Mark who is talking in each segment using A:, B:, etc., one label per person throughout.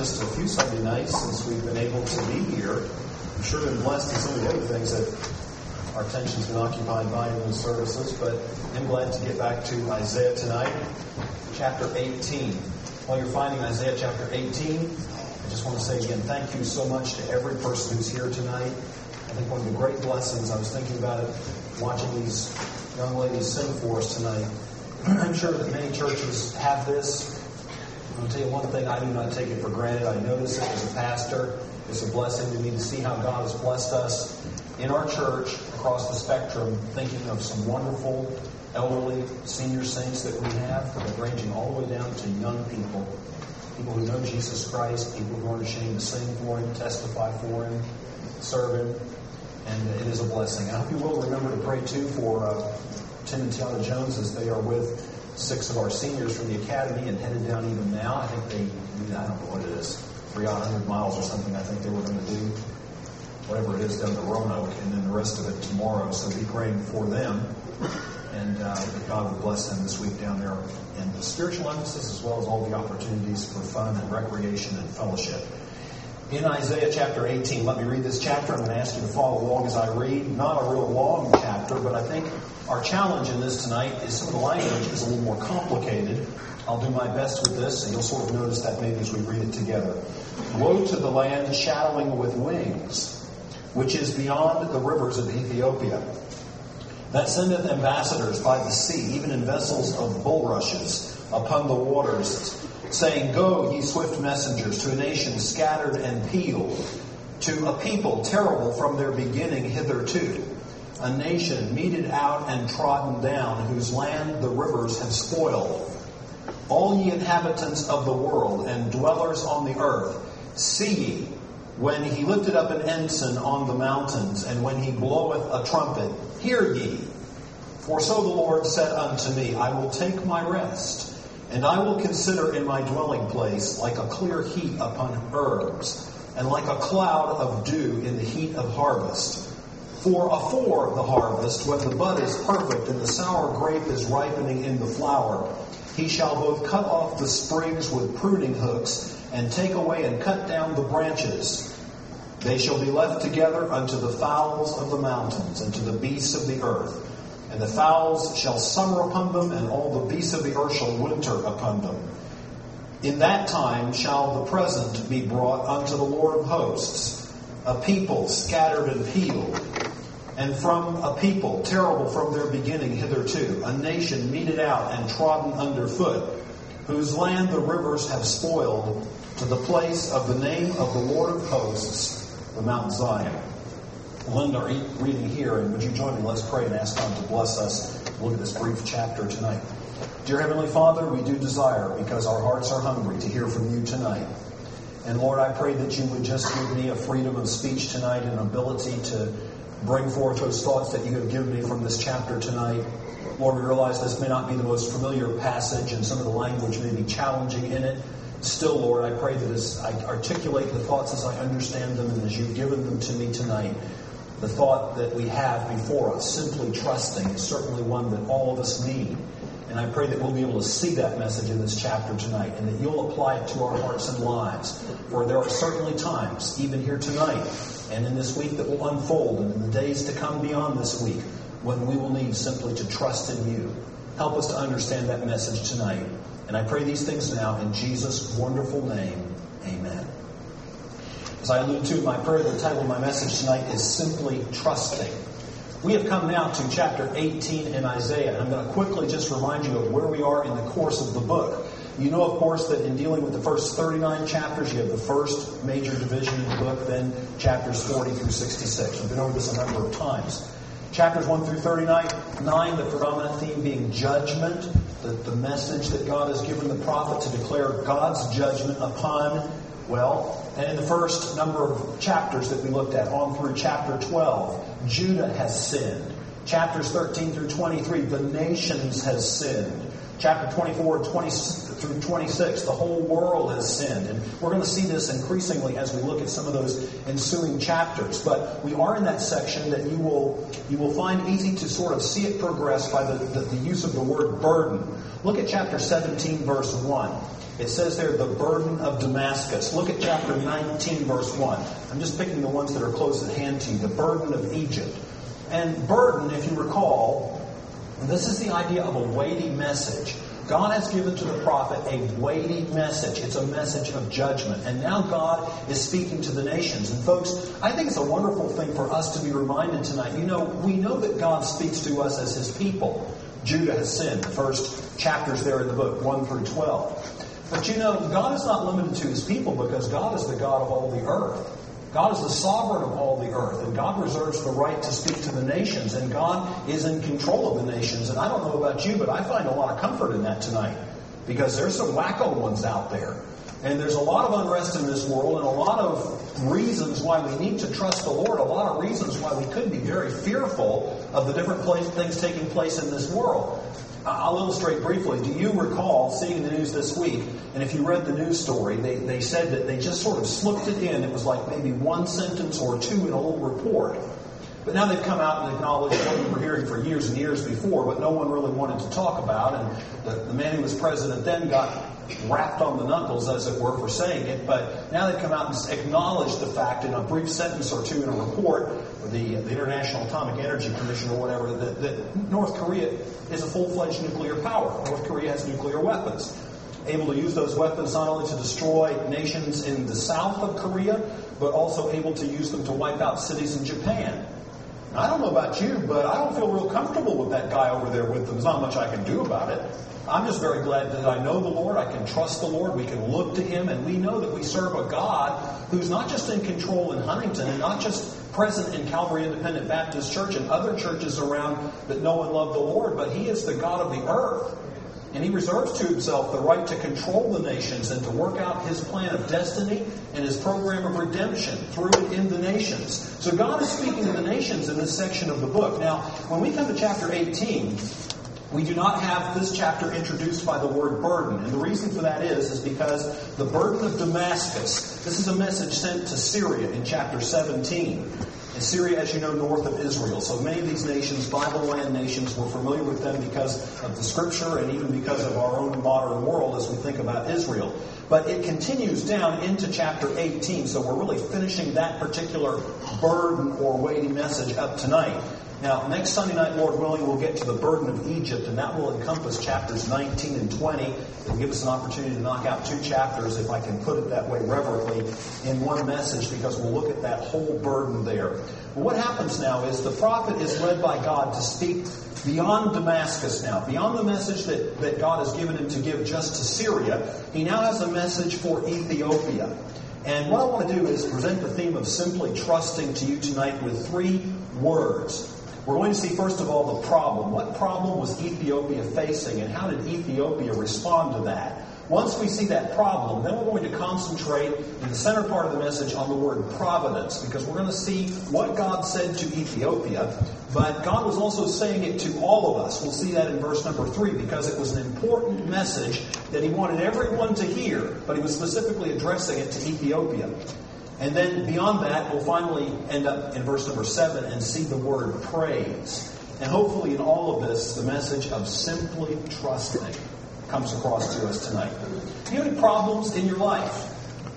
A: just a few Sunday nights since we've been able to be here. We've sure been blessed in some of the other things that our attention's been occupied by in the services, but I'm glad to get back to Isaiah tonight, chapter 18. While you're finding Isaiah chapter 18, I just want to say again, thank you so much to every person who's here tonight. I think one of the great blessings, I was thinking about it, watching these young ladies sing for us tonight. I'm sure that many churches have this. I'm going to tell you one thing, I do not take it for granted. I notice it as a pastor. It's a blessing to me to see how God has blessed us in our church across the spectrum, thinking of some wonderful elderly senior saints that we have, ranging all the way down to young people who know Jesus Christ, people who aren't ashamed to sing for Him, testify for Him, serve Him, and it is a blessing. I hope you will remember to pray too for Tim and Tiana Jones as they are with 6 of our seniors from the academy and headed down even now. I think I don't know what it is, 300 miles or something I think they were going to do. Whatever it is down to Roanoke, and then the rest of it tomorrow. So be praying for them. And that God will bless them this week down there in the spiritual emphasis as well as all the opportunities for fun and recreation and fellowship. In Isaiah chapter 18, let me read this chapter. I'm going to ask you to follow along as I read. Not a real long chapter, but I think our challenge in this tonight is some of the language is a little more complicated. I'll do my best with this, and you'll sort of notice that maybe as we read it together. Woe to the land shadowing with wings, which is beyond the rivers of Ethiopia, that sendeth ambassadors by the sea, even in vessels of bulrushes, upon the waters, saying, Go, ye swift messengers, to a nation scattered and peeled, to a people terrible from their beginning hitherto, a nation meted out and trodden down, whose land the rivers have spoiled. All ye inhabitants of the world and dwellers on the earth, see ye, when he lifted up an ensign on the mountains, and when he bloweth a trumpet, hear ye. For so the Lord said unto me, I will take my rest, and I will consider in my dwelling place like a clear heat upon herbs, and like a cloud of dew in the heat of harvest. For afore the harvest, when the bud is perfect, and the sour grape is ripening in the flower, he shall both cut off the sprigs with pruning hooks, and take away and cut down the branches. They shall be left together unto the fowls of the mountains, and to the beasts of the earth. And the fowls shall summer upon them, and all the beasts of the earth shall winter upon them. In that time shall the present be brought unto the Lord of hosts, a people scattered and peeled, and from a people terrible from their beginning hitherto, a nation meted out and trodden under foot, whose land the rivers have spoiled, to the place of the name of the Lord of hosts, the Mount Zion. Linda, reading here, and would you join me? Let's pray and ask God to bless us. Look at this brief chapter tonight. Dear Heavenly Father, we do desire, because our hearts are hungry, to hear from you tonight. And Lord, I pray that you would just give me a freedom of speech tonight and an ability to bring forth those thoughts that you have given me from this chapter tonight. Lord, we realize this may not be the most familiar passage, and some of the language may be challenging in it. Still, Lord, I pray that as I articulate the thoughts as I understand them and as you've given them to me tonight, the thought that we have before us, simply trusting, is certainly one that all of us need. And I pray that we'll be able to see that message in this chapter tonight, and that you'll apply it to our hearts and lives. For there are certainly times, even here tonight and in this week that will unfold, and in the days to come beyond this week, when we will need simply to trust in you. Help us to understand that message tonight. And I pray these things now in Jesus' wonderful name. Amen. As I allude to in my prayer, the title of my message tonight is Simply Trusting. We have come now to chapter 18 in Isaiah, and I'm going to quickly just remind you of where we are in the course of the book. You know, of course, that in dealing with the first 39 chapters, you have the first major division in the book, then chapters 40 through 66. We've been over this a number of times. Chapters 1 through 39, the predominant theme being judgment, the message that God has given the prophet to declare God's judgment upon, and in the first number of chapters that we looked at, on through chapter 12, Judah has sinned. Chapters 13 through 23, the nations has sinned. Chapter 24 through 26, the whole world has sinned. And we're going to see this increasingly as we look at some of those ensuing chapters. But we are in that section that you will find easy to sort of see it progress by the use of the word burden. Look at chapter 17, verse 1. It says there, the burden of Damascus. Look at chapter 19, verse 1. I'm just picking the ones that are close at hand to you. The burden of Egypt. And burden, if you recall, this is the idea of a weighty message. God has given to the prophet a weighty message. It's a message of judgment. And now God is speaking to the nations. And folks, I think it's a wonderful thing for us to be reminded tonight. We know that God speaks to us as His people. Judah has sinned. The first chapters there in the book, 1 through 12. But God is not limited to His people because God is the God of all the earth. God is the sovereign of all the earth, and God reserves the right to speak to the nations, and God is in control of the nations. And I don't know about you, but I find a lot of comfort in that tonight, because there's some wacko ones out there. And there's a lot of unrest in this world, and a lot of reasons why we need to trust the Lord, a lot of reasons why we could be very fearful of the different things taking place in this world. I'll illustrate briefly. Do you recall seeing the news this week, and if you read the news story, they said that they just sort of slipped it in. It was like maybe one sentence or two in a little report. But now they've come out and acknowledged what we were hearing for years and years before, but no one really wanted to talk about. And the man who was president then got wrapped on the knuckles, as it were, for saying it. But now they've come out and acknowledged the fact in a brief sentence or two in a report, the International Atomic Energy Commission or whatever, that North Korea is a full-fledged nuclear power. North Korea has nuclear weapons. Able to use those weapons not only to destroy nations in the south of Korea, but also able to use them to wipe out cities in Japan. Now, I don't know about you, but I don't feel real comfortable with that guy over there with them. There's not much I can do about it. I'm just very glad that I know the Lord. I can trust the Lord. We can look to Him, and we know that we serve a God who's not just in control in Huntington and not just present in Calvary Independent Baptist Church and other churches around that know and love the Lord, but He is the God of the earth. And He reserves to Himself the right to control the nations and to work out His plan of destiny and His program of redemption through and in the nations. So God is speaking to the nations in this section of the book. Now, when we come to chapter 18, we do not have this chapter introduced by the word burden. And the reason for that is because the burden of Damascus, this is a message sent to Syria in chapter 17. And Syria, as you know, north of Israel. So many of these nations, Bible land nations, we're familiar with them because of the Scripture and even because of our own modern world as we think about Israel. But it continues down into chapter 18, so we're really finishing that particular burden or weighty message up tonight. Now, next Sunday night, Lord willing, we'll get to the burden of Egypt, and that will encompass chapters 19 and 20. It'll give us an opportunity to knock out 2 chapters, if I can put it that way reverently, in one message, because we'll look at that whole burden there. Well, what happens now is the prophet is led by God to speak beyond Damascus now, beyond the message that God has given him to give just to Syria. He now has a message for Ethiopia. And what I want to do is present the theme of simply trusting to you tonight with 3 words. We're going to see, first of all, the problem. What problem was Ethiopia facing, and how did Ethiopia respond to that? Once we see that problem, then we're going to concentrate in the center part of the message on the word providence, because we're going to see what God said to Ethiopia, but God was also saying it to all of us. We'll see that in verse number 3, because it was an important message that He wanted everyone to hear, but He was specifically addressing it to Ethiopia. And then beyond that, we'll finally end up in verse number 7 and see the word praise. And hopefully in all of this, the message of simply trusting comes across to us tonight. Do you have any problems in your life?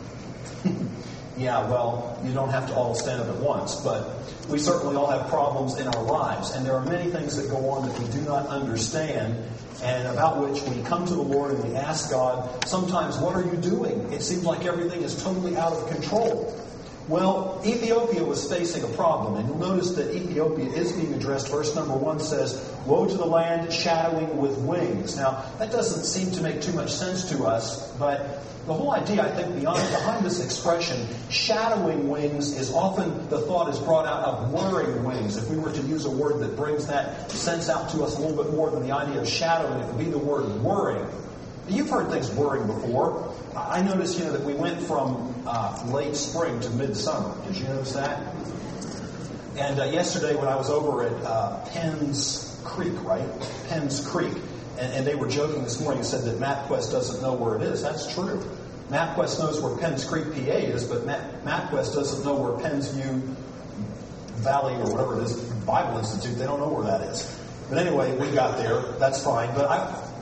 A: Yeah, well, you don't have to all stand up at once, but we certainly all have problems in our lives. And there are many things that go on that we do not understand, and about which we come to the Lord and we ask God, sometimes, what are you doing? It seems like everything is totally out of control. Well, Ethiopia was facing a problem, and you'll notice that Ethiopia is being addressed. Verse number 1 says, "Woe to the land shadowing with wings." Now, that doesn't seem to make too much sense to us, but the whole idea, I think, behind this expression, shadowing wings, is often the thought is brought out of whirring wings. If we were to use a word that brings that sense out to us a little bit more than the idea of shadowing, it would be the word whirring. You've heard things whirring before. I noticed, that we went from late spring to midsummer. Did you notice that? And yesterday when I was over at Penns Creek, Penns Creek, and they were joking this morning and said that MapQuest doesn't know where it is. That's true. MapQuest knows where Penns Creek, PA is, but MapQuest doesn't know where Penns View Valley or whatever it is, Bible Institute, they don't know where that is. But anyway, we got there. That's fine. But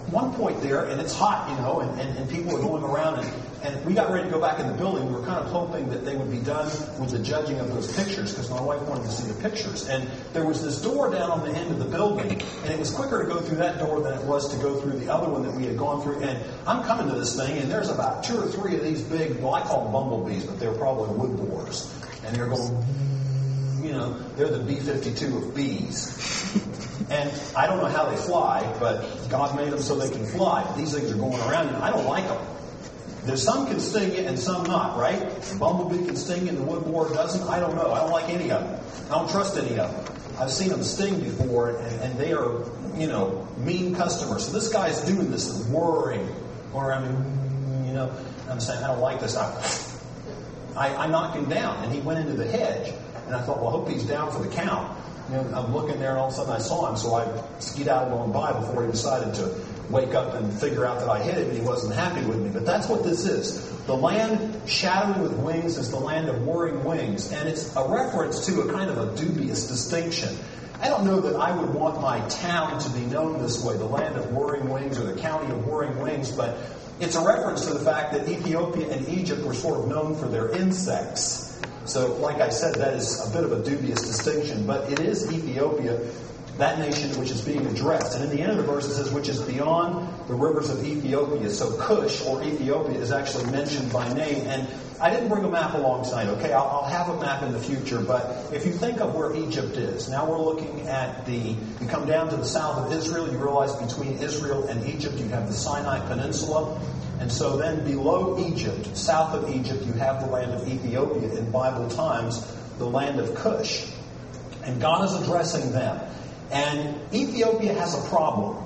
A: one point there, and it's hot, and people are going around, and we got ready to go back in the building. We were kind of hoping that they would be done with the judging of those pictures, because my wife wanted to see the pictures. And there was this door down on the end of the building, and it was quicker to go through that door than it was to go through the other one that we had gone through. And I'm coming to this thing, and there's about 2 or 3 of these big, well, I call them bumblebees, but they're probably wood boars. And they're going, they're the B-52 of bees. And I don't know how they fly, but God made them so they can fly. But these things are going around, and I don't like them. There's some can sting you and some not, right? The bumblebee can sting you and the wood boar doesn't. I don't know. I don't like any of them. I don't trust any of them. I've seen them sting before, and they are, mean customers. So this guy's doing this whirring, going around, and I'm saying, I don't like this. I knocked him down, and he went into the hedge. And I thought, well, I hope he's down for the count. I'm looking there, and all of a sudden I saw him, so I skedaddled on by before he decided to wake up and figure out that I hit him, and he wasn't happy with me. But that's what this is. The land shadowed with wings is the land of whirring wings, and it's a reference to a kind of a dubious distinction. I don't know that I would want my town to be known this way, the land of whirring wings or the county of whirring wings, but it's a reference to the fact that Ethiopia and Egypt were sort of known for their insects. So, like I said, that is a bit of a dubious distinction, but it is Ethiopia, that nation which is being addressed. And in the end of the verse it says, which is beyond the rivers of Ethiopia. So Cush, or Ethiopia, is actually mentioned by name. And I didn't bring a map along tonight, okay? I'll have a map in the future, but if you think of where Egypt is, now we're looking at you come down to the south of Israel, you realize between Israel and Egypt you have the Sinai Peninsula. And so then below Egypt, south of Egypt, you have the land of Ethiopia, in Bible times, the land of Cush. And God is addressing them. And Ethiopia has a problem.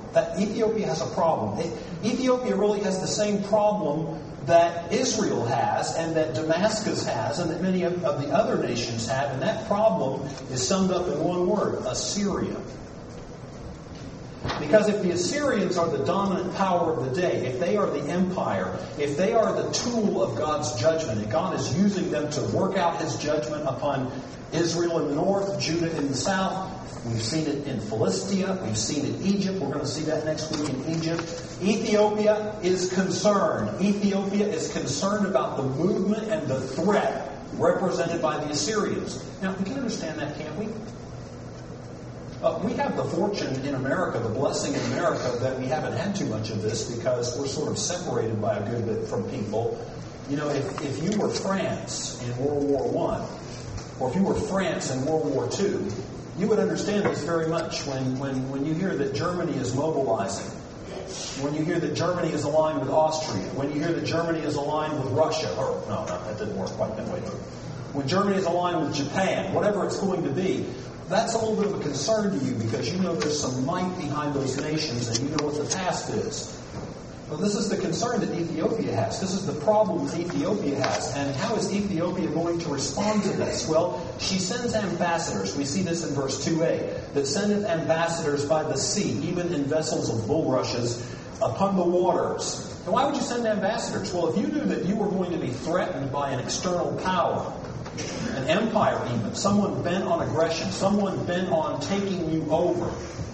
A: Ethiopia really has the same problem that Israel has, and that Damascus has, and that many of the other nations have. And that problem is summed up in one word: Assyria. Because if the Assyrians are the dominant power of the day, if they are the empire, if they are the tool of God's judgment, and God is using them to work out His judgment upon Israel in the north, Judah in the south, we've seen it in Philistia, we've seen it in Egypt, we're going to see that next week in Egypt. Ethiopia is concerned. Ethiopia is concerned about the movement and the threat represented by the Assyrians. Now, we can understand that, can't we? We have the fortune in America, the blessing in America, that we haven't had too much of this because we're sort of separated by a good bit from people. If you were France in World War I, or if you were France in World War II, you would understand this very much when you hear that Germany is mobilizing, when you hear that Germany is aligned with Austria, when you hear that Germany is aligned with Russia, no, that didn't work quite that way. When Germany is aligned with Japan, whatever it's going to be, that's a little bit of a concern to you because you know there's some might behind those nations and you know what the past is. Well, this is the concern that Ethiopia has. This is the problem that Ethiopia has. And how is Ethiopia going to respond to this? Well, she sends ambassadors. We see this in verse 2a. That sendeth ambassadors by the sea, even in vessels of bulrushes, upon the waters. And why would you send ambassadors? Well, if you knew that you were going to be threatened by an external power, an empire even, someone bent on aggression, someone bent on taking you over,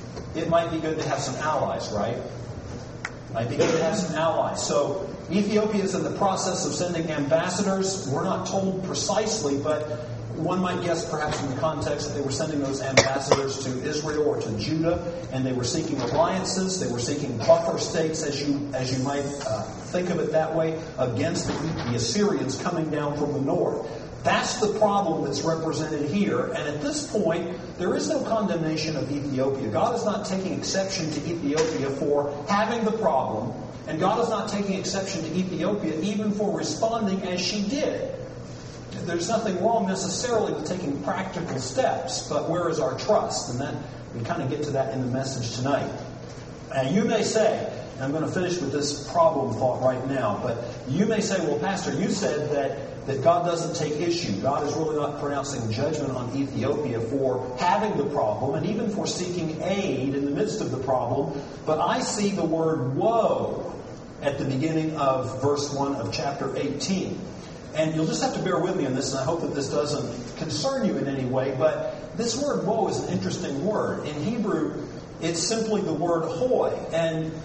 A: it might be good to have some allies, right? Might be good to have some allies. So Ethiopia is in the process of sending ambassadors. We're not told precisely, but one might guess perhaps from the context that they were sending those ambassadors to Israel or to Judah, and they were seeking alliances. They were seeking buffer states, as you might think of it that way, against the Assyrians coming down from the north. That's the problem that's represented here. And at this point, there is no condemnation of Ethiopia. God is not taking exception to Ethiopia for having the problem. And God is not taking exception to Ethiopia even for responding as she did. There's nothing wrong necessarily with taking practical steps. But where is our trust? And then we kind of get to that in the message tonight. And you may say, and I'm going to finish with this problem thought right now, but you may say, well, Pastor, you said that God doesn't take issue. God is really not pronouncing judgment on Ethiopia for having the problem and even for seeking aid in the midst of the problem. But I see the word woe at the beginning of verse 1 of chapter 18. And you'll just have to bear with me on this, and I hope that this doesn't concern you in any way. But this word woe is an interesting word. In Hebrew, it's simply the word hoy. And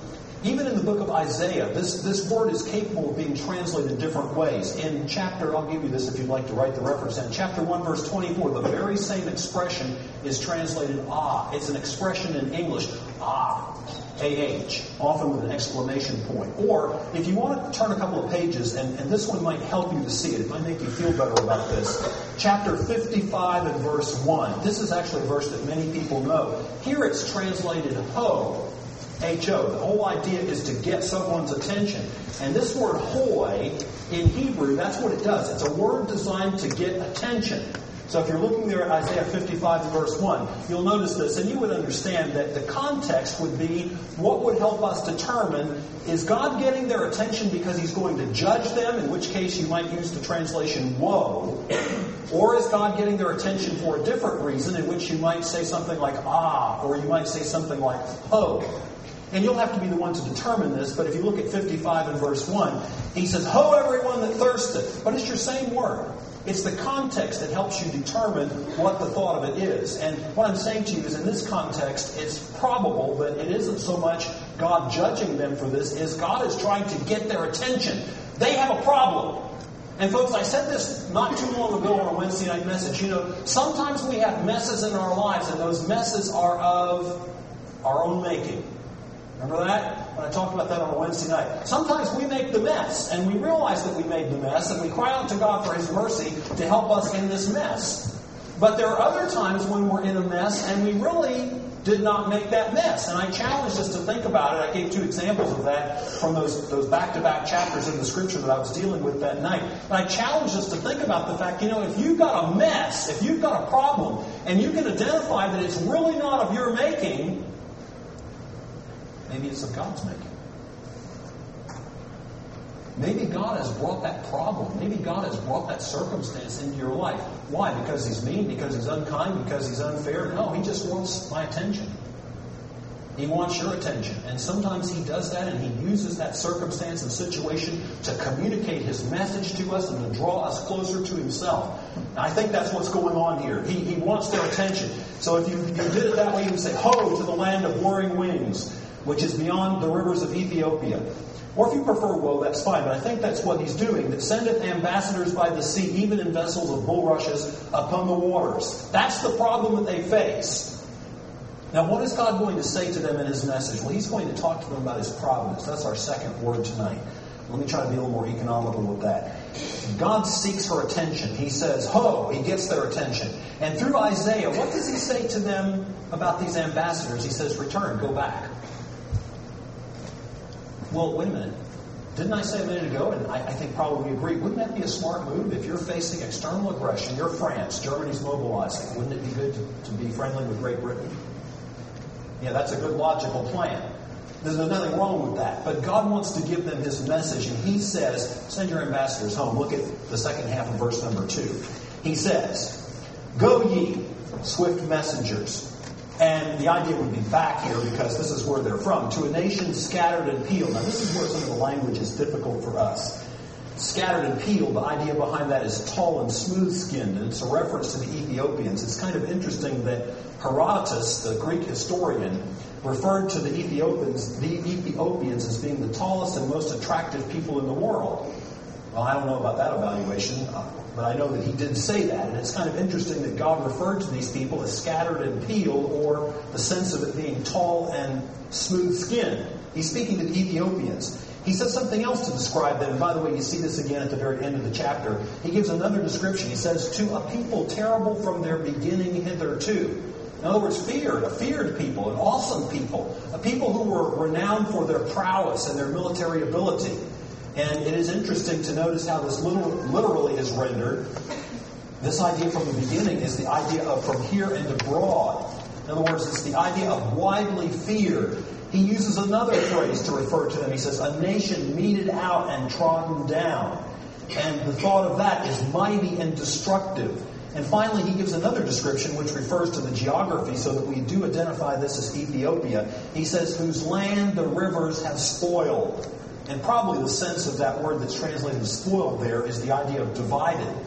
A: Even in the book of Isaiah, this word is capable of being translated different ways. In chapter, I'll give you this if you'd like to write the reference down. Chapter 1, verse 24, the very same expression is translated ah. It's an expression in English, ah, A-H, often with an exclamation point. Or, if you want to turn a couple of pages, and this one might help you to see it, it might make you feel better about this. Chapter 55 and verse 1. This is actually a verse that many people know. Here it's translated ho. H-O. The whole idea is to get someone's attention. And this word hoi, in Hebrew, that's what it does. It's a word designed to get attention. So if you're looking there at Isaiah 55 and verse 1, you'll notice this, and you would understand that the context would be what would help us determine, is God getting their attention because He's going to judge them, in which case you might use the translation woe, or is God getting their attention for a different reason, in which you might say something like ah, or you might say something like ho. And you'll have to be the one to determine this, but if you look at 55 and verse 1, he says, ho, everyone that thirsteth. But it's your same word. It's the context that helps you determine what the thought of it is. And what I'm saying to you is in this context, it's probable that it isn't so much God judging them for this, as God is trying to get their attention. They have a problem. And folks, I said this not too long ago on a Wednesday night message. You know, sometimes we have messes in our lives, and those messes are of our own making. Remember that? When I talked about that on a Wednesday night. Sometimes we make the mess, and we realize that we made the mess, and we cry out to God for His mercy to help us in this mess. But there are other times when we're in a mess, and we really did not make that mess. And I challenged us to think about it. I gave 2 examples of that from those back-to-back chapters in the Scripture that I was dealing with that night. And I challenged us to think about the fact, if you've got a mess, if you've got a problem, and you can identify that it's really not of your making, maybe it's of God's making. Maybe God has brought that problem. Maybe God has brought that circumstance into your life. Why? Because He's mean? Because He's unkind? Because He's unfair? No, He just wants my attention. He wants your attention. And sometimes He does that, and He uses that circumstance and situation to communicate His message to us and to draw us closer to Himself. And I think that's what's going on here. He wants their attention. So if you did it that way, you would say, ho, to the land of whirring wings, which is beyond the rivers of Ethiopia. Or if you prefer woe, that's fine, but I think that's what He's doing. That sendeth ambassadors by the sea, even in vessels of bulrushes upon the waters. That's the problem that they face. Now, what is God going to say to them in His message? Well, He's going to talk to them about His providence. That's our second word tonight. Let me try to be a little more economical with that. God seeks her attention. He says, ho, He gets their attention. And through Isaiah, what does He say to them about these ambassadors? He says, return, go back. Well, wait a minute. Didn't I say a minute ago, and I think probably we agree, wouldn't that be a smart move? If you're facing external aggression, you're France, Germany's mobilizing, wouldn't it be good to be friendly with Great Britain? Yeah, that's a good logical plan. There's nothing wrong with that. But God wants to give them His message, and He says, send your ambassadors home. Look at the second half of verse number 2. He says, go ye, swift messengers. And the idea would be back here because this is where they're from. To a nation scattered and peeled. Now this is where some of the language is difficult for us. Scattered and peeled, the idea behind that is tall and smooth-skinned. And it's a reference to the Ethiopians. It's kind of interesting that Herodotus, the Greek historian, referred to the Ethiopians as being the tallest and most attractive people in the world. Well, I don't know about that evaluation, but I know that he did say that. And it's kind of interesting that God referred to these people as scattered and peeled, or the sense of it being tall and smooth-skinned. He's speaking to the Ethiopians. He says something else to describe them. And by the way, you see this again at the very end of the chapter. He gives another description. He says, to a people terrible from their beginning hitherto. In other words, a feared people, an awesome people, a people who were renowned for their prowess and their military ability. And it is interesting to notice how this literally is rendered. This idea from the beginning is the idea of from here and abroad. In other words, it's the idea of widely feared. He uses another phrase to refer to them. He says, a nation meted out and trodden down. And the thought of that is mighty and destructive. And finally, he gives another description which refers to the geography so that we do identify this as Ethiopia. He says, whose land the rivers have spoiled. And probably the sense of that word that's translated as spoiled there is the idea of divided.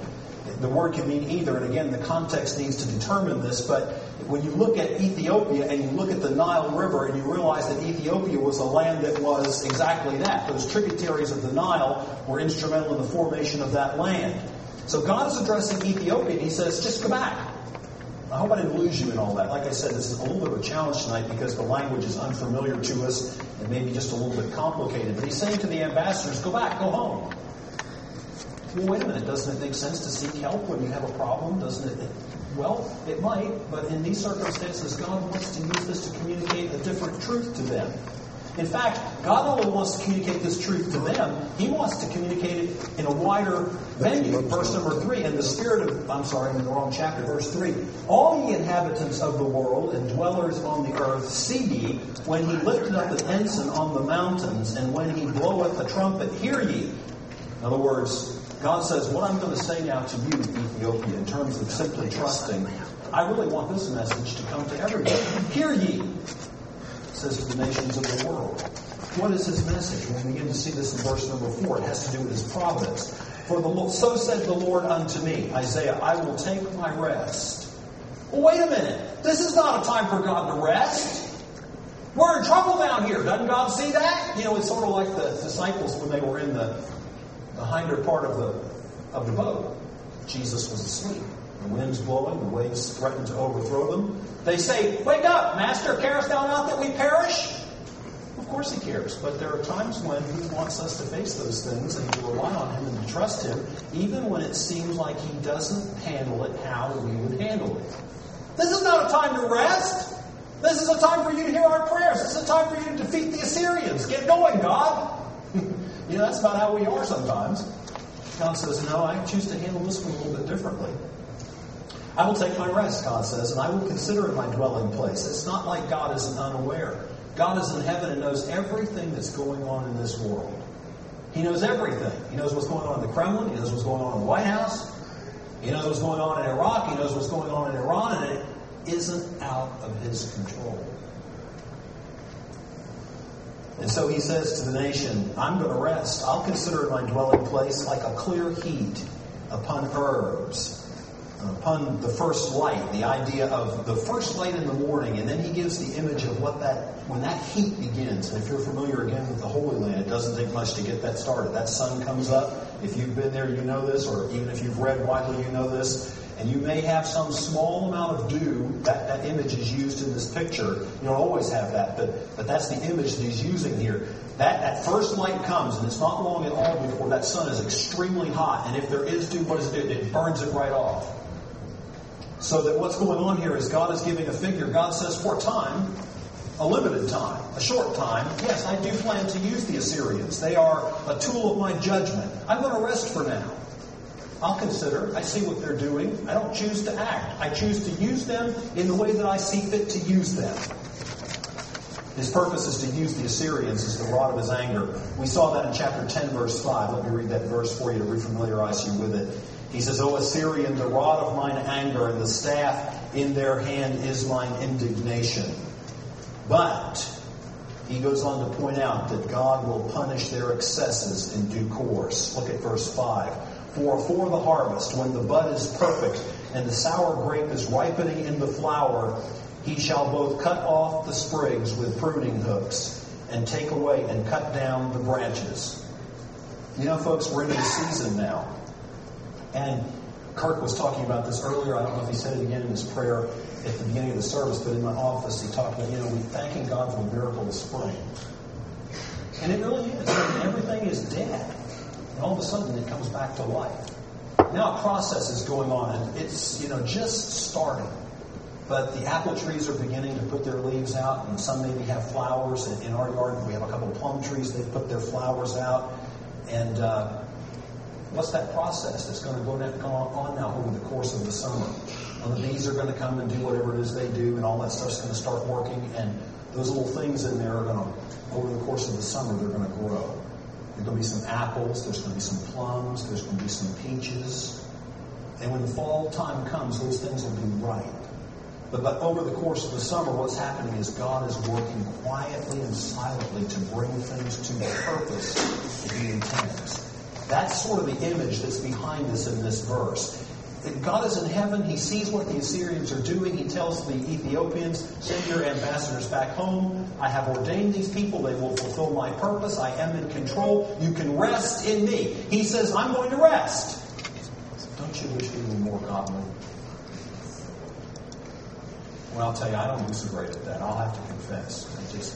A: The word can mean either, and again, the context needs to determine this, but when you look at Ethiopia and you look at the Nile River and you realize that Ethiopia was a land that was exactly that. Those tributaries of the Nile were instrumental in the formation of that land. So God is addressing Ethiopia and He says, just go back. I hope I didn't lose you in all that. Like I said, this is a little bit of a challenge tonight because the language is unfamiliar to us and maybe just a little bit complicated. But He's saying to the ambassadors, go back, go home. Well, wait a minute, doesn't it make sense to seek help when you have a problem? Doesn't it? Well, it might, but in these circumstances, God wants to use this to communicate a different truth to them. In fact, God not only wants to communicate this truth to them, He wants to communicate it in a wider venue. Verse number 3, and the spirit of, I'm in the wrong chapter, verse 3. All ye inhabitants of the world and dwellers on the earth, see ye, when He lifted up an ensign on the mountains, and when He bloweth a trumpet, hear ye. In other words, God says, what I'm going to say now to you, Ethiopia, in terms of simply trusting, I really want this message to come to everybody. Hear ye, says to the nations of the world. What is His message? We'll begin to see this in verse number 4. It has to do with His providence. For so said the Lord unto me, Isaiah, I will take my rest. Well, wait a minute. This is not a time for God to rest. We're in trouble down here. Doesn't God see that? It's sort of like the disciples when they were in the hinder part of the boat. Jesus was asleep. The wind's blowing, the waves threaten to overthrow them. They say, wake up, Master, carest thou not that we perish? Of course He cares, but there are times when He wants us to face those things and to rely on Him and to trust Him, even when it seems like He doesn't handle it how we would handle it. This is not a time to rest. This is a time for you to hear our prayers. This is a time for you to defeat the Assyrians. Get going, God. That's about how we are sometimes. God says, no, I choose to handle this one a little bit differently. I will take my rest, God says, and I will consider it my dwelling place. It's not like God is unaware. God is in heaven and knows everything that's going on in this world. He knows everything. He knows what's going on in the Kremlin. He knows what's going on in the White House. He knows what's going on in Iraq. He knows what's going on in Iran, and it isn't out of His control. And so He says to the nation, I'm going to rest. I'll consider it my dwelling place like a clear heat upon herbs, upon the first light, the idea of the first light in the morning. And then He gives the image of when that heat begins. And if you're familiar again with the Holy Land, it doesn't take much to get that started. That sun comes up. If you've been there, you know this, or even if you've read widely, you know this. And you may have some small amount of dew. That image is used in this picture. You don't always have that, but that's the image that He's using here. That first light comes, and it's not long at all before that sun is extremely hot. And if there is dew, what does it do? It burns it right off. So that what's going on here is God is giving a figure. God says, for a time, a limited time, a short time, yes, I do plan to use the Assyrians. They are a tool of my judgment. I'm going to rest for now. I'll consider. I see what they're doing. I don't choose to act. I choose to use them in the way that I see fit to use them. His purpose is to use the Assyrians as the rod of His anger. We saw that in chapter 10, verse 5. Let me read that verse for you to refamiliarize you with it. He says, O Assyrian, the rod of mine anger and the staff in their hand is mine indignation. But he goes on to point out that God will punish their excesses in due course. Look at verse 5. For the harvest, when the bud is perfect and the sour grape is ripening in the flower, He shall both cut off the sprigs with pruning hooks and take away and cut down the branches. Folks, we're in a season now. And Kirk was talking about this earlier. I don't know if he said it again in his prayer at the beginning of the service, but in my office he talked about, we're thanking God for the miracle of spring. And it really is. Everything is dead. And all of a sudden it comes back to life. Now a process is going on, and it's, just starting. But the apple trees are beginning to put their leaves out, and some maybe have flowers. In our yard, we have a couple of plum trees. They've put their flowers out. And what's that process that's going to go on now over the course of the summer? Well, the bees are going to come and do whatever it is they do, and all that stuff's going to start working. And those little things in there are going to, over the course of the summer, they're going to grow. There's going to be some apples, there's going to be some plums, there's going to be some peaches. And when the fall time comes, those things will be ripe. But over the course of the summer, what's happening is God is working quietly and silently to bring things to the purpose that He intends. That's sort of the image that's behind this in this verse. God is in heaven. He sees what the Assyrians are doing. He tells the Ethiopians, send your ambassadors back home. I have ordained these people. They will fulfill my purpose. I am in control. You can rest in me. He says, I'm going to rest. Don't you wish we were more godly? Well, I'll tell you, I don't do so great at that. I'll have to confess.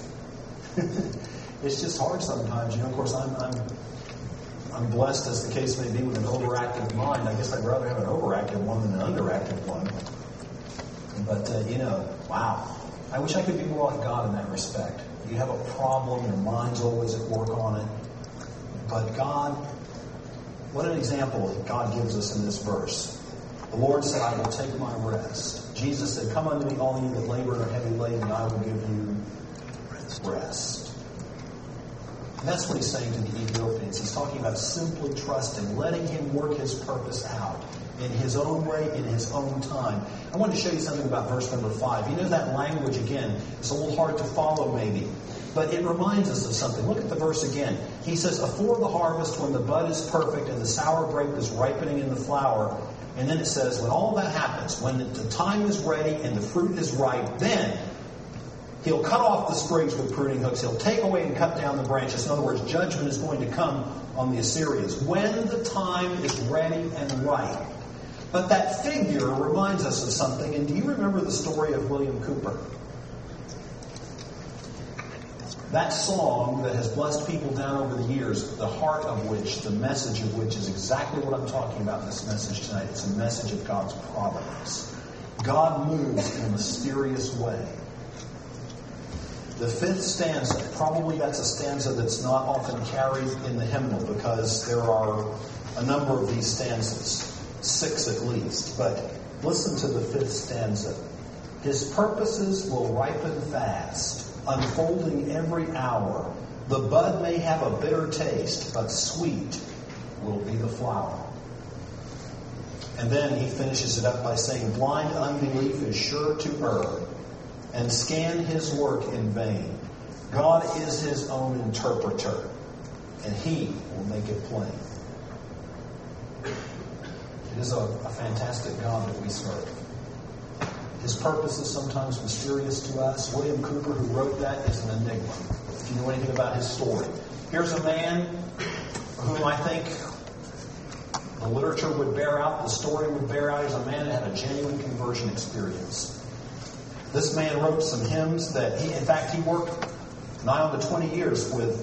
A: It's just hard sometimes. Of course, I'm blessed, as the case may be, with an overactive mind. I guess I'd rather have an overactive one than an underactive one. But, wow. I wish I could be more like God in that respect. You have a problem, your mind's always at work on it. But God, what an example God gives us in this verse. The Lord said, I will take my rest. Jesus said, come unto me, all you that labor and are heavy laden, and I will give you rest. And that's what he's saying to the Ethiopians. He's talking about simply trusting, letting him work his purpose out in his own way, in his own time. I wanted to show you something about verse number 5. You know that language again. It's a little hard to follow maybe. But it reminds us of something. Look at the verse again. He says, afore the harvest, when the bud is perfect and the sour grape is ripening in the flower. And then it says, when all that happens, when the time is ready and the fruit is ripe, then he'll cut off the sprigs with pruning hooks. He'll take away and cut down the branches. In other words, judgment is going to come on the Assyrians when the time is ready and ripe. But that figure reminds us of something. And do you remember the story of William Cooper? That song that has blessed people down over the years, the heart of which, the message of which is exactly what I'm talking about in this message tonight. It's a message of God's providence. God moves in a mysterious way. The fifth stanza, probably that's a stanza that's not often carried in the hymnal because there are a number of these stanzas, 6 at least. But listen to the fifth stanza. His purposes will ripen fast, unfolding every hour. The bud may have a bitter taste, but sweet will be the flower. And then he finishes it up by saying, blind unbelief is sure to err and scan his work in vain. God is his own interpreter, and he will make it plain. It is a fantastic God that we serve. His purpose is sometimes mysterious to us. William Cooper, who wrote that, is an enigma, if you know anything about his story. Here's a man whom I think the literature would bear out, the story would bear out. He's a man that had a genuine conversion experience. This man wrote some hymns that he worked nigh on to 20 years with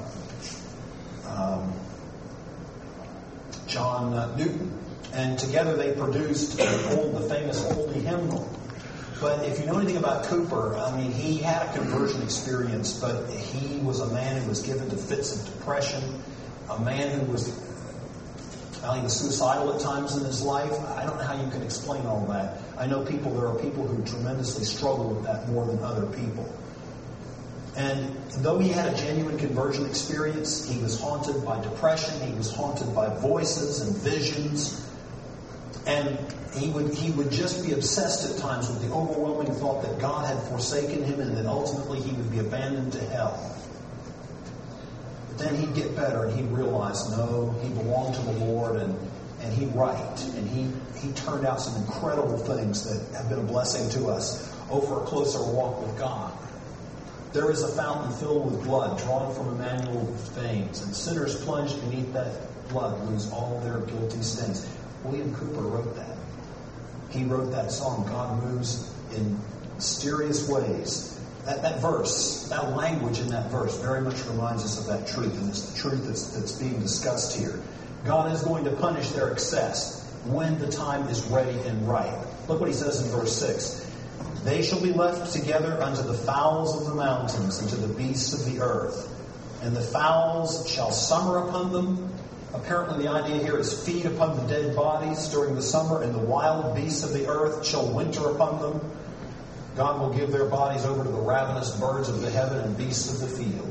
A: John Newton. And together they produced the famous Oldie hymnal. But if you know anything about Cooper, he had a conversion experience, but he was a man who was given to fits of depression, a man who was suicidal at times in his life. I don't know how you can explain all that. I know there are people who tremendously struggle with that more than other people. And though he had a genuine conversion experience, he was haunted by depression, he was haunted by voices and visions, and he would just be obsessed at times with the overwhelming thought that God had forsaken him and that ultimately he would be abandoned to hell. Then he'd get better and he'd realize, no, he belonged to the Lord, and he'd write. And he turned out some incredible things that have been a blessing to us over a closer walk with God. There is a fountain filled with blood drawn from Emmanuel's veins, and sinners plunged beneath that blood lose all their guilty sins. William Cooper wrote that. He wrote that song, God Moves in Mysterious Ways. That verse, that language in that verse very much reminds us of that truth, and it's the truth that's being discussed here. God is going to punish their excess when the time is ready and ripe. Look what he says in verse 6. They shall be left together unto the fowls of the mountains and to the beasts of the earth. And the fowls shall summer upon them. Apparently the idea here is feed upon the dead bodies during the summer, and the wild beasts of the earth shall winter upon them. God will give their bodies over to the ravenous birds of the heaven and beasts of the field.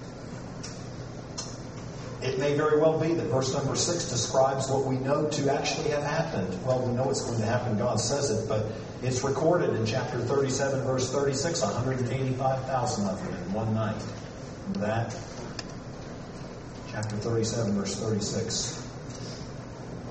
A: It may very well be that verse number 6 describes what we know to actually have happened. Well, we know it's going to happen. God says it, but it's recorded in chapter 37, verse 36, 185,000 of them in one night. Remember that? Chapter 37, verse 36.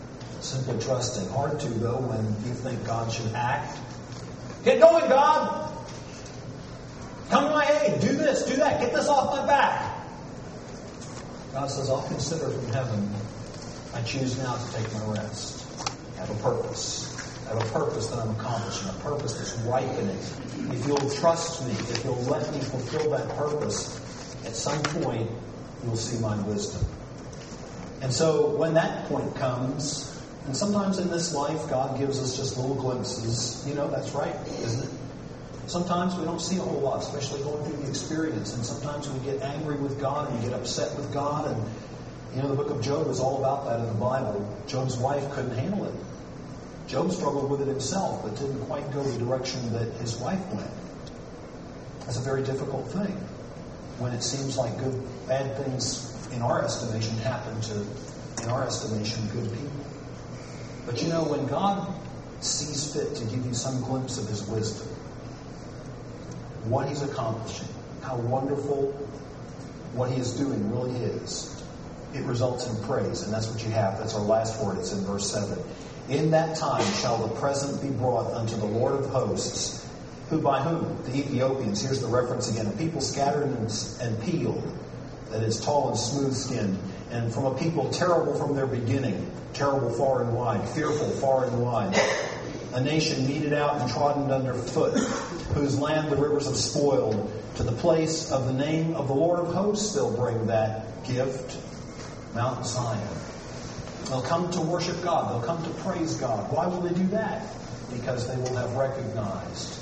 A: Simply trusting. Hard to, though, when you think God should act. Get going, God! Come to my aid. Do this, do that. Get this off my back. God says, I'll consider from heaven. I choose now to take my rest. I have a purpose. I have a purpose that I'm accomplishing. A purpose that's ripening. If you'll trust me, if you'll let me fulfill that purpose, at some point, you'll see my wisdom. And so when that point comes, and sometimes in this life, God gives us just little glimpses. You know, that's right, isn't it? Sometimes we don't see a whole lot, especially going through the experience. And sometimes we get angry with God and we get upset with God. And, you know, the book of Job is all about that in the Bible. Job's wife couldn't handle it. Job struggled with it himself, but didn't quite go the direction that his wife went. That's a very difficult thing when it seems like bad things in our estimation happen to, in our estimation, good people. But you know, when God sees fit to give you some glimpse of His wisdom, what He's accomplishing, how wonderful what He is doing really is, it results in praise. And that's what you have. That's our last word. It's in verse 7. In that time shall the present be brought unto the Lord of hosts, who by whom? The Ethiopians. Here's the reference again. A people scattered and peeled, that is tall and smooth-skinned, and from a people terrible from their beginning, terrible far and wide, fearful far and wide. A nation meted out and trodden underfoot, whose land the rivers have spoiled. To the place of the name of the Lord of hosts they'll bring that gift, Mount Zion. They'll come to worship God. They'll come to praise God. Why will they do that? Because they will have recognized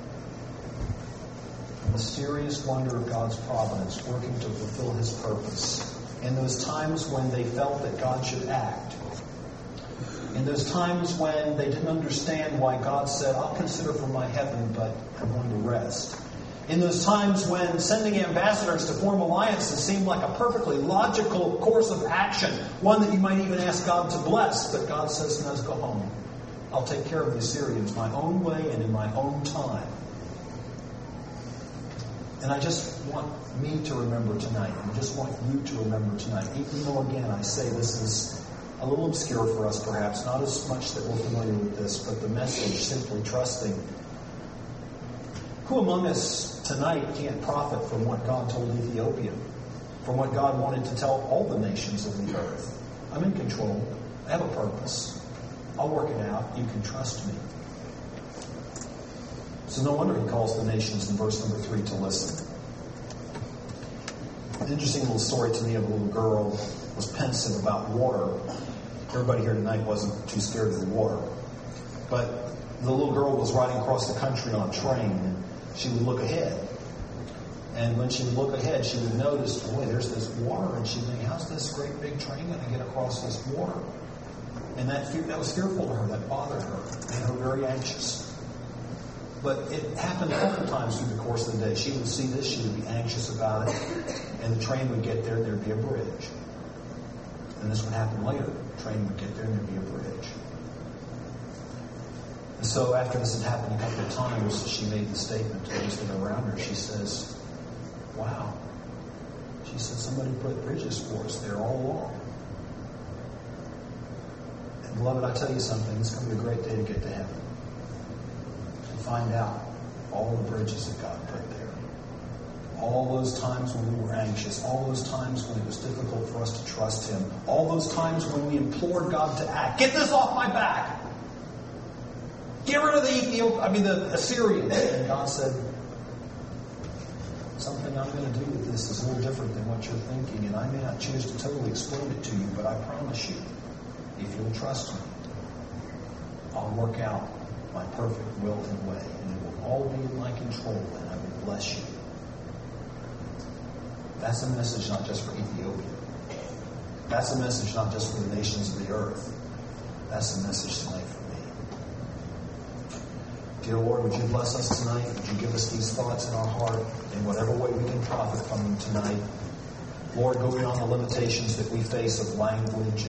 A: the mysterious wonder of God's providence working to fulfill His purpose. In those times when they felt that God should act. In those times when they didn't understand why God said, I'll consider from my heaven, but I'm going to rest. In those times when sending ambassadors to form alliances seemed like a perfectly logical course of action, one that you might even ask God to bless, but God says, let's go home. I'll take care of the Assyrians my own way and in my own time. And I just want me to remember tonight, and I just want you to remember tonight, even though, again, I say this is a little obscure for us, perhaps, not as much that we're familiar with this, but the message, simply trusting. Who among us tonight can't profit from what God told Ethiopia, from what God wanted to tell all the nations of the earth? I'm in control. I have a purpose. I'll work it out. You can trust me. So no wonder He calls the nations in verse number 3 to listen. An interesting little story to me of a little girl who was pensive about water. Everybody here tonight wasn't too scared of the water. But the little girl was riding across the country on a train, and she would look ahead. And when she would look ahead, she would notice, boy, there's this water. And she'd think, how's this great big train going to get across this water? And that was fearful to her. That bothered her. Made her very anxious. But it happened a couple times through the course of the day. She would see this, she would be anxious about it, and the train would get there and there'd be a bridge. And this would happen later. The train would get there and there'd be a bridge. And so after this had happened a couple of times, she made the statement to those that are around her. She says, wow. She said, somebody put bridges for us there all along. And beloved, I tell you something, it's going to be a great day to get to heaven. Find out all the bridges that God put there. All those times when we were anxious. All those times when it was difficult for us to trust Him. All those times when we implored God to act. Get this off my back! Get rid of the Assyrians. And God said, something I'm going to do with this is a little different than what you're thinking. And I may not choose to totally explain it to you, but I promise you, if you'll trust me, I'll work out my perfect will and way, and it will all be in my control, and I will bless you. That's a message not just for Ethiopia. That's a message not just for the nations of the earth. That's a message tonight for me. Dear Lord, would you bless us tonight? Would you give us these thoughts in our heart in whatever way we can profit from them tonight? Lord, go beyond the limitations that we face of language